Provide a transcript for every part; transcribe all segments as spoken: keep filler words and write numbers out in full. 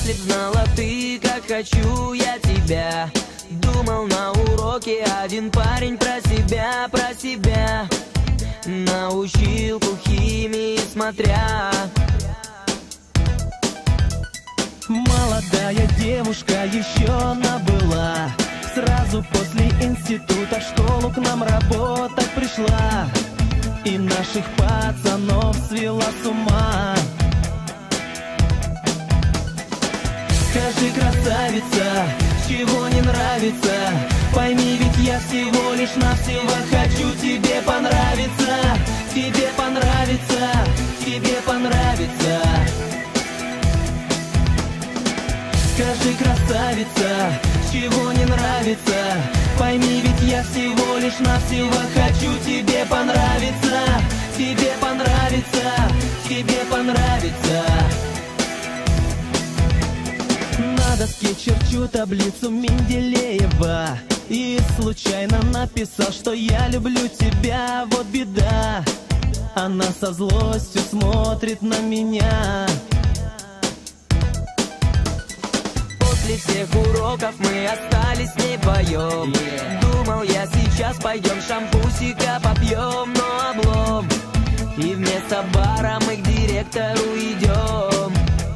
Если б знала ты, как хочу я тебя. Думал на уроке один парень про себя, про себя. На училку химии смотря. Молодая девушка еще набыла. Сразу после института в школу к нам работать пришла. И наших пацанов свела с ума. Скажи, красавица, чего не нравится? Пойми, ведь я всего лишь навсего хочу тебе понравиться. Тебе понравится, тебе понравится. Скажи, красавица, чего не нравится? Пойми, ведь я всего лишь навсего хочу тебе понравиться. Тебе понравится, тебе понравится. На доске черчу таблицу Менделеева и случайно написал, что я люблю тебя, вот беда. Она со злостью смотрит на меня. После всех уроков мы остались не поем. yeah. Думал я, сейчас пойдем шампусика попьем, но облом. И вместо бара мы к директору идем.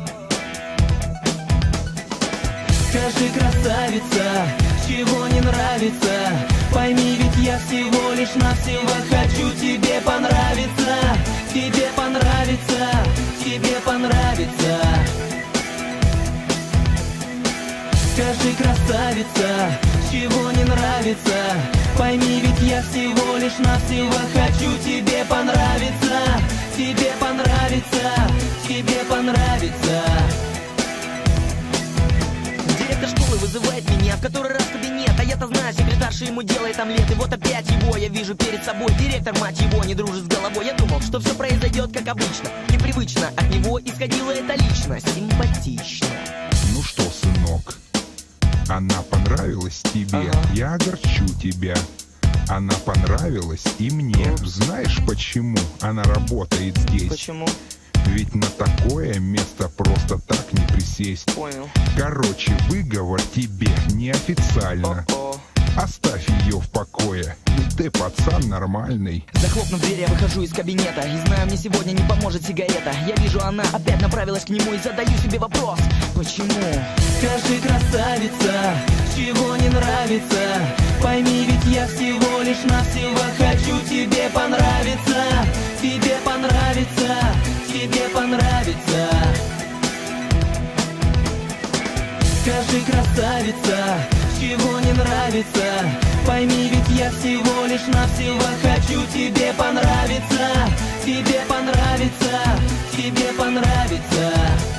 Скажи, красавица, чего не нравится? Пойми, ведь я всего лишь навсего хочу тебе понравиться. Тебе понравится, тебе понравится. Скажи, красавица, чего не нравится? Пойми, ведь я всего лишь навсего хочу тебе понравиться. Тебе понравится, тебе понравится. Директор школы вызывает меня в который раз в кабинет. А я-то знаю, секретарша ему делает омлет. И вот опять его я вижу перед собой. Директор, мать его, не дружит с головой. Я думал, что все произойдет как обычно. Непривычно, от него исходила эта личность. Симпатично. Ну что, сынок, она понравилась тебе, ага. Я огорчу тебя. Она понравилась и мне. Упс. Знаешь, почему она работает здесь? Почему? Ведь на такое место просто так не присесть. Понял. Короче, выговор тебе неофициально. О-о. Оставь ее в покое. Ты пацан нормальный. Захлопнув дверь, я выхожу из кабинета. И знаю, мне сегодня не поможет сигарета. Я вижу, она опять направилась к нему. И задаю себе вопрос: почему? Скажи, красавица, чего не нравится? Пойми, ведь я всего лишь навсего хочу тебе понравиться. Тебе понравится, тебе понравится. Скажи, красавица, чего не нравится? Пойми, ведь я всего лишь навсего хочу тебе понравиться. Тебе понравится, тебе понравится.